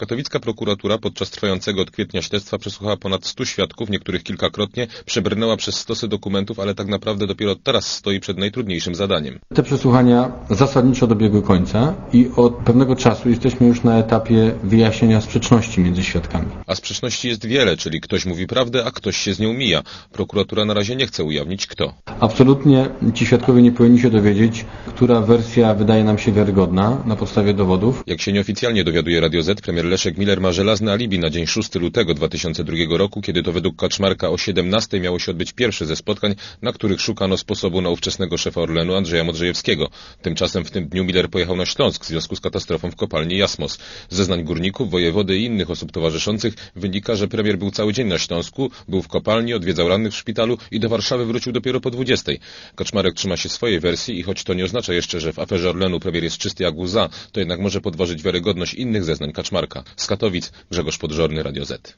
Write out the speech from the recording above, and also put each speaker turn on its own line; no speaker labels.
Katowicka prokuratura podczas trwającego od kwietnia śledztwa przesłuchała ponad 100 świadków, niektórych kilkakrotnie, przebrnęła przez stosy dokumentów, ale tak naprawdę dopiero teraz stoi przed najtrudniejszym zadaniem.
Te przesłuchania zasadniczo dobiegły końca i od pewnego czasu jesteśmy już na etapie wyjaśnienia sprzeczności między świadkami.
A sprzeczności jest wiele, czyli ktoś mówi prawdę, a ktoś się z nią mija. Prokuratura na razie nie chce ujawnić kto.
Absolutnie ci świadkowie nie powinni się dowiedzieć, która wersja wydaje nam się wiarygodna na podstawie dowodów.
Jak się nieoficjalnie dowiaduje Radio Z, premier Leszek Miller ma żelazne alibi na dzień 6 lutego 2002 roku, kiedy to według Kaczmarka o 17 miało się odbyć pierwsze ze spotkań, na których szukano sposobu na ówczesnego szefa Orlenu Andrzeja Modrzejewskiego. Tymczasem w tym dniu Miller pojechał na Śląsk w związku z katastrofą w kopalni Jasmos. Z zeznań górników, wojewody i innych osób towarzyszących wynika, że premier był cały dzień na Śląsku, był w kopalni, odwiedzał rannych w szpitalu i do Warszawy wrócił dopiero po 20. Kaczmarek trzyma się swojej wersji i choć to nie oznacza jeszcze, że w aferze Orlenu premier jest czysty jak łza, to jednak może podważyć wiarygodność innych zeznań Kaczmarka. Z Katowic Grzegorz Podżorny, Radio Z.